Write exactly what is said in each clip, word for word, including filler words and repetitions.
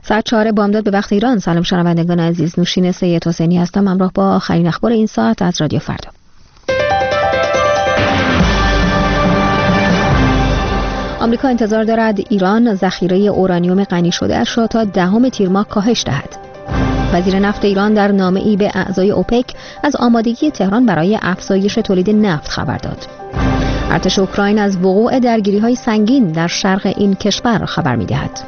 ساعت چهار بامداد به وقت ایران. سلام شنوندگان عزیز، نوشین سید حسینی هستم، همراه با آخرین اخبار این ساعت از رادیو فردا. آمریکا انتظار دارد ایران ذخیره اورانیوم غنی شده اش را تا دهم تیر ماه کاهش دهد. وزیر نفت ایران در نامه‌ای به اعضای اوپک از آمادگی تهران برای افزایش تولید نفت خبر داد. ارتش اوکراین از وقوع درگیری‌های سنگین در شرق این کشور خبر می‌دهد.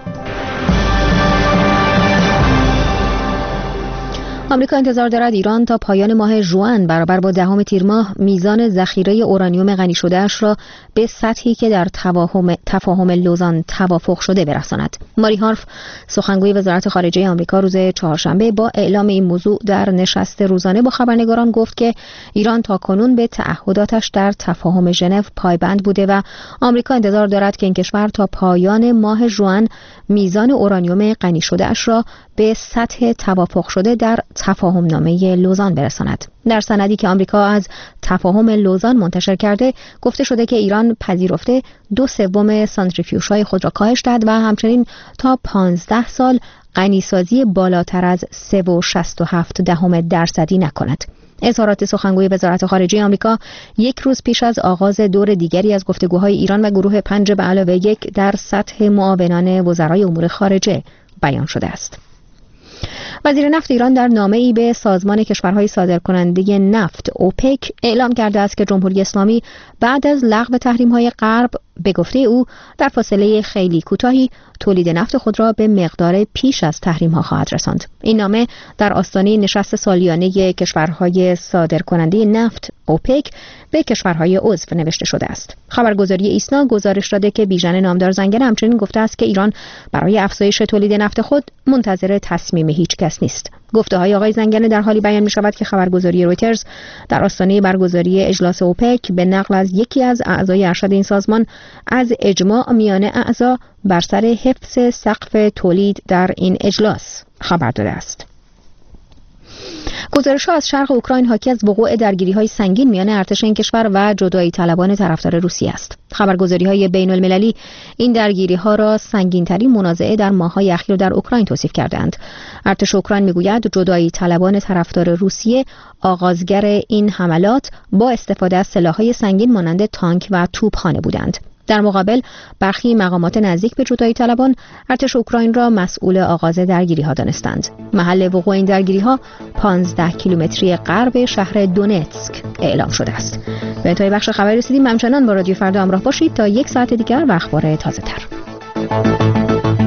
آمریکا انتظار دارد ایران تا پایان ماه ژوئن برابر با دهم تیر ماه میزان ذخیره اورانیوم غنی شده اش را به سطحی که در تفاهم تفاهم لوزان توافق شده برساند. ماری هارف، سخنگوی وزارت خارجه آمریکا، روز چهارشنبه با اعلام این موضوع در نشست روزانه با خبرنگاران گفت که ایران تاکنون به تعهداتش در تفاهم ژنو پایبند بوده و آمریکا انتظار دارد که این کشور تا پایان ماه ژوئن میزان اورانیوم غنی شده اش را به سطح توافق شده در تفاهم نامه لوزان برساند. در سندی که آمریکا از تفاهم لوزان منتشر کرده گفته شده که ایران پذیرفته دو سوم سانتریفیوژهای خود را کاهش دهد و همچنین تا پانزده سال غنیسازی بالاتر از سه و شصت و هفت دهم درصدی نکند. اظهارات سخنگوی وزارت خارجه آمریکا یک روز پیش از آغاز دور دیگری از گفتگوهای ایران و گروه پنج به علاوه یک در سطح معاونان وزرای امور خارجه بیان شده است. وزیر نفت ایران در نامه‌ای به سازمان کشورهای صادرکننده نفت اوپک اعلام کرده است که جمهوری اسلامی بعد از لغو تحریم‌های غرب به گفته او در فاصله خیلی کوتاهی تولید نفت خود را به مقدار پیش از تحریم‌ها خواهد رساند. این نامه در آستانه نشست سالیانه کشورهای صادرکننده نفت اوپک به کشورهای عضو نوشته شده است. خبرگزاری ایسنا گزارش داده که بیژن نامدار زنگنه همچنین گفته است که ایران برای افزایش تولید نفت خود منتظر تصمیم هیچ کس نیست. گفته‌های آقای زنگنه در حالی بیان می‌شود که خبرگزاری رویترز در آستانه برگزاری اجلاس اوپک به نقل از یکی از اعضای ارشد این سازمان از اجماع میان اعضا بر سر حفظ سقف تولید در این اجلاس خبر داده است. گزارش‌ها از شرق اوکراین حاکی از وقوع درگیری‌های سنگین میان ارتش این کشور و جدایی طلبان طرفدار روسیه است. خبرگزاری‌های بین‌المللی این درگیری‌ها را سنگین‌ترین منازعه در ماه‌های اخیر در اوکراین توصیف کردند. ارتش اوکراین می‌گوید جدایی طلبان طرفدار روسیه آغازگر این حملات با استفاده از سلاح‌های سنگین مانند تانک و توپخانه بودند. در مقابل برخی مقامات نزدیک به جدایی طلبان ارتش اوکراین را مسئول آغاز درگیری ها دانستند. محل وقوع این درگیری ها پانزده کیلومتری غرب شهر دونتسک اعلام شده است. به انتهای بخش خبری رسیدیم. همچنان با رادیو فردا همراه باشید تا یک ساعت دیگر و اخبار تازه تر.